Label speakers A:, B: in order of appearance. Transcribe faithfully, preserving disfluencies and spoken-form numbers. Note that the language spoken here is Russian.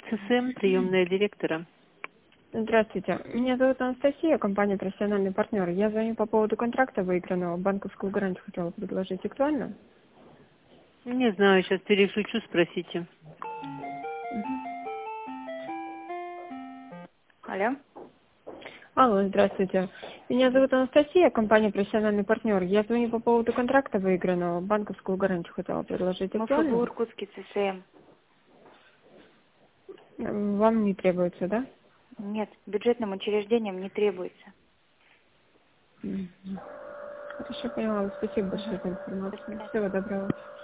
A: ЦСМ, приемная директора.
B: Здравствуйте. Меня зовут Анастасия, компания «Профессиональный партнер». Я звоню по поводу контракта выигранного. Банковскую гарантию хотела предложить. Актуально?
A: Не знаю, сейчас переключу, спросите.
C: Алло.
B: Алло, здравствуйте. Меня зовут Анастасия, компания «Профессиональный партнер». Я звоню по поводу контракта выигранного. Банковскую гарантию хотела предложить.
C: Мы ФБ
B: Актуально?
C: Иркутский ЦСМ.
B: Вам не требуется, да?
C: Нет, бюджетным учреждениям не требуется.
B: Мгм. Хорошо, поняла. Спасибо большое
C: Мгм.
B: за
C: До
B: информацию.
C: свидания.
B: Всего доброго.